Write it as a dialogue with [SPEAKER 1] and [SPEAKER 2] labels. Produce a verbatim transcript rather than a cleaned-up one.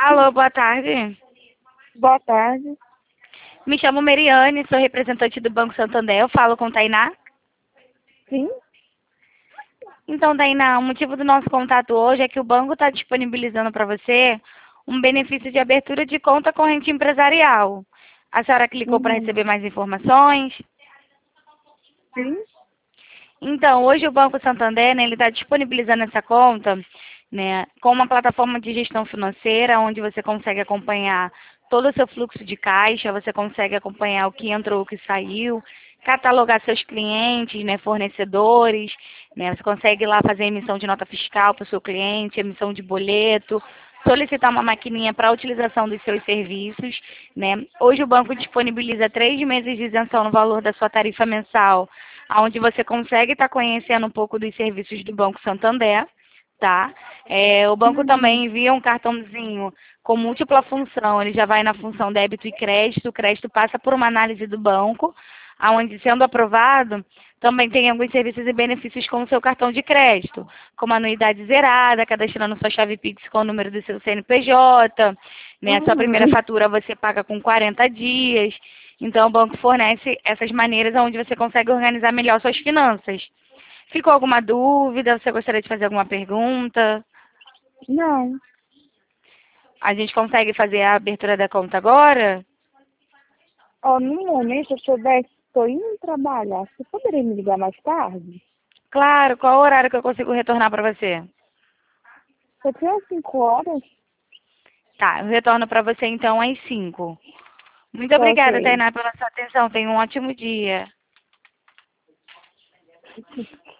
[SPEAKER 1] Alô, boa tarde.
[SPEAKER 2] Boa tarde.
[SPEAKER 1] Me chamo Meriane, sou representante do Banco Santander. Eu falo com Tainá.
[SPEAKER 2] Sim?
[SPEAKER 1] Então, Tainá, o motivo do nosso contato hoje é que o banco está disponibilizando para você um benefício de abertura de conta corrente empresarial. A senhora clicou para
[SPEAKER 2] Uhum.
[SPEAKER 1] receber mais informações?
[SPEAKER 2] Sim?
[SPEAKER 1] Então, hoje o Banco Santander, né, ele está disponibilizando essa conta, né, com uma plataforma de gestão financeira, onde você consegue acompanhar todo o seu fluxo de caixa, você consegue acompanhar o que entrou, o que saiu, catalogar seus clientes, né, fornecedores, né, você consegue lá fazer emissão de nota fiscal para o seu cliente, emissão de boleto, solicitar uma maquininha para a utilização dos seus serviços, né. Hoje o banco disponibiliza três meses de isenção no valor da sua tarifa mensal, onde você consegue estar conhecendo um pouco dos serviços do Banco Santander, tá? É, o banco
[SPEAKER 2] Uhum.
[SPEAKER 1] também envia um cartãozinho com múltipla função, ele já vai na função débito e crédito, o crédito passa por uma análise do banco, aonde sendo aprovado, também tem alguns serviços e benefícios com o seu cartão de crédito, como anuidade zerada, cadastrando sua chave Pix com o número do seu C N P J, né? A sua primeira
[SPEAKER 2] Uhum.
[SPEAKER 1] fatura você paga com quarenta dias, então, o banco fornece essas maneiras onde você consegue organizar melhor suas finanças. Ficou alguma dúvida? Você gostaria de fazer alguma pergunta?
[SPEAKER 2] Não.
[SPEAKER 1] A gente consegue fazer a abertura da conta agora?
[SPEAKER 2] Ó, no momento eu estou indo trabalhar. Você poderia me ligar mais tarde?
[SPEAKER 1] Claro, qual o horário que eu consigo retornar para você?
[SPEAKER 2] Você tem às cinco horas?
[SPEAKER 1] Tá, eu retorno para você então às cinco. Muito
[SPEAKER 2] Tá,
[SPEAKER 1] obrigada,
[SPEAKER 2] ok.
[SPEAKER 1] Tainá, pela sua atenção. Tenha um ótimo dia.